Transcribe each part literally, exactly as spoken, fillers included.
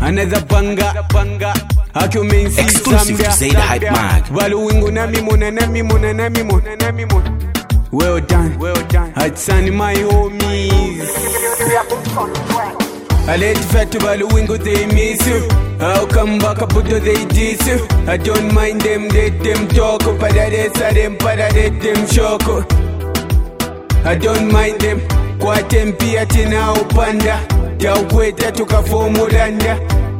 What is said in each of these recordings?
Another banger, banger. Exclusive to Zaid Hype Mag. Valuingu na mimona na mimona na mimona na mimona. Well done, well done. Hatsan my homies. I let fat to Valuingu, they miss you. I'll come back up to they diss you. I don't mind them, let them talk. Padadesa them, padade them shock. I don't mind them. Kwa tempi atina upanda. Ya ukweta tukafomulanda.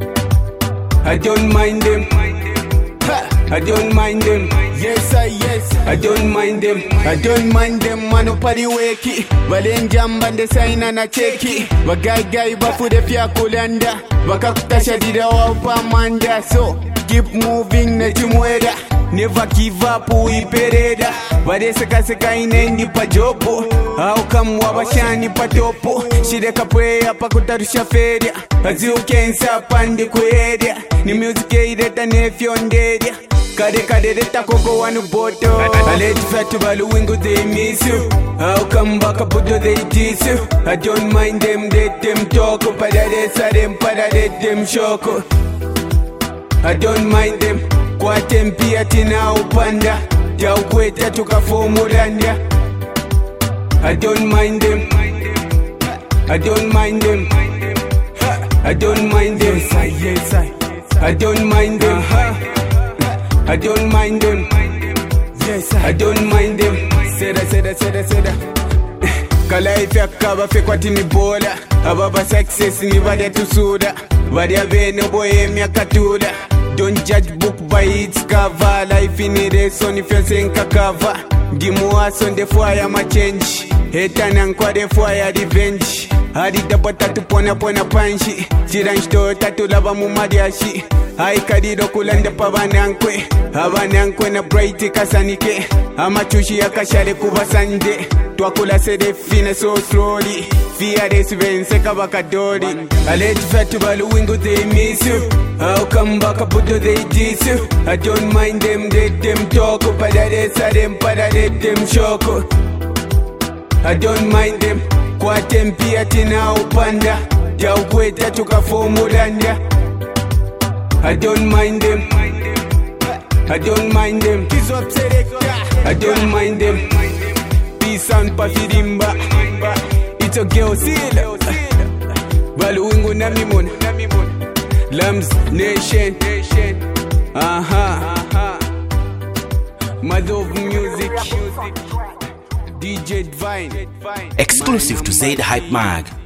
I don't mind them. Ha! I don't mind them. Yes, I yes. I don't mind them. I don't mind them. Mano pari weki. Valenjamba nde saina na cheki. Vagai gai bafude fya kulanda. Vakakutasha dida waupa manda. So keep moving na chumweda. Never give up uipereda. Vade seka seka inendi pa jopo. Au kamwa bashani pa topo. Shide kapwea pa kutarusha feria. Azi ukensa pandi kuedia. Ni music eideta nefyondedia. Kade kade deta koko wanu boto. I let fat to Valuingu, they miss you. I'll come back up to they diss you. I don't mind them, let them talk. Padadesa them, padade them shock. I don't mind them. Kwa tempi atina upanda. Ya ukweta tukafomulanda. I don't mind them. I don't mind them. I don't mind them. Yes, I, yes, I. I don't mind them. I don't mind them. Yes, I don't mind them. Seda, seda, seda, seda. Kala ifya kaba fekwa tini bola. Ababa success ni vade tusuda. Vade avene bohemia katula. Don't judge book by its cover. Life in a race on if you're saying kakava. Dimuas on the fire my change. Hetan and kwa the fire revenge. Hadi dabo tatu pona pona panshi. Chiranshto tatu lava mumadiashi. Hai kadido kulande pabanankwe. Abanankwe na bright kasanike. Amachushi ya kashale kubasande. Twakula sede fine so slowly. Fear this vence kabakadori. I let fat to Valuingu, they miss you. I'll come back up to they diss you. I don't mind them, let them talk. Padadesa them, padade them shock. I don't mind them. Kwa tempi atina upanda. Ya ukweta tukafomulanda. I don't mind them. I don't mind them. I don't mind them. Peace and pafirimba. It's a girl seal. Valuingu na mimona. Lambs Nation. Aha. Mother of music. D J Divine. Exclusive to Zaid Hype Mag.